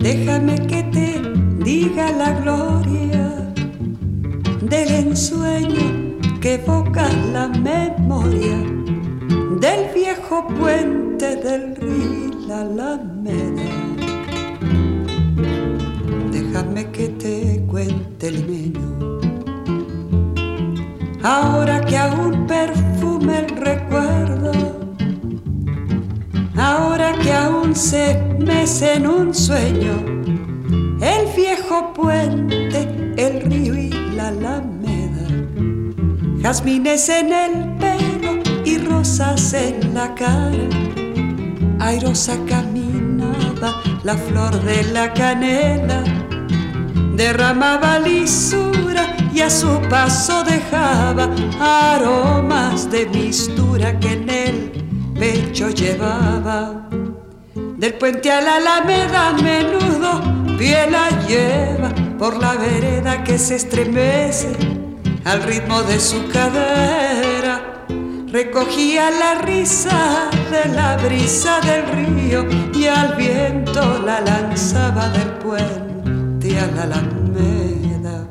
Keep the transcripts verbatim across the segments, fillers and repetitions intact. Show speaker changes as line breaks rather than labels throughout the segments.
Déjame que te diga la gloria del ensueño que evoca la memoria del viejo puente del río la Alameda. Déjame que te cuente el limeño, ahora que aún perfume el recuerdo, ahora que aún se mece en un sueño el viejo puente, el río y la Alameda. Jazmines en el pelo y rosas en la cara, airosa caminaba la flor de la canela, derramaba lisura y a su paso dejaba aromas de mistura que en el pecho llevaba. Del puente a la Alameda a menudo pie la lleva por la vereda que se estremece al ritmo de su cadera. Recogía la risa de la brisa del río y al viento la lanzaba del puente a la Alameda.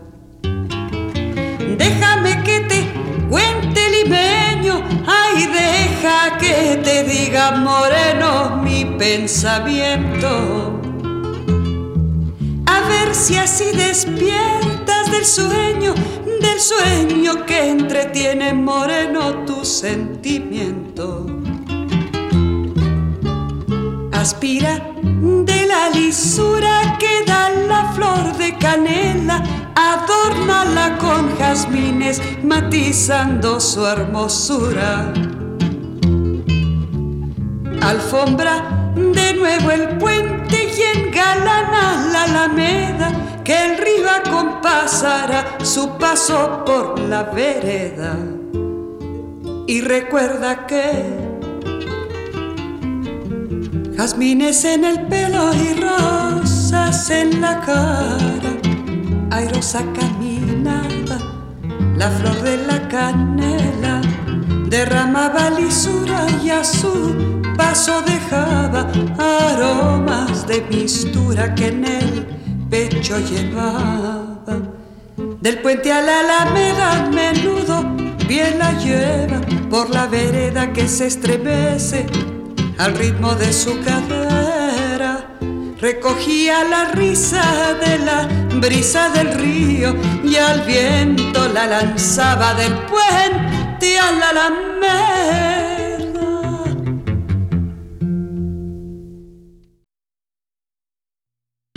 Déjame que te cuente limeño, ay, deja que te diga moreno mi pensamiento. A ver si así despiertas del sueño, del sueño que entretiene moreno tu sentimiento. Aspira de la lisura que da la flor de canela, adórnala con jazmines matizando su hermosura. Alfombra de nuevo el puente y engalana la Alameda, que el río acompasará su paso por la vereda. Y recuerda que jazmines en el pelo y rosas en la cara, airosa caminaba la flor de la canela, derramaba lisura y a su paso dejaba aromas de mistura que en el pecho llevaba. Del puente a la Alameda a menudo bien la lleva por la vereda que se estremece al ritmo de su cadera. Recogía la risa de la brisa del río y al viento la lanzaba del puente a la Alameda.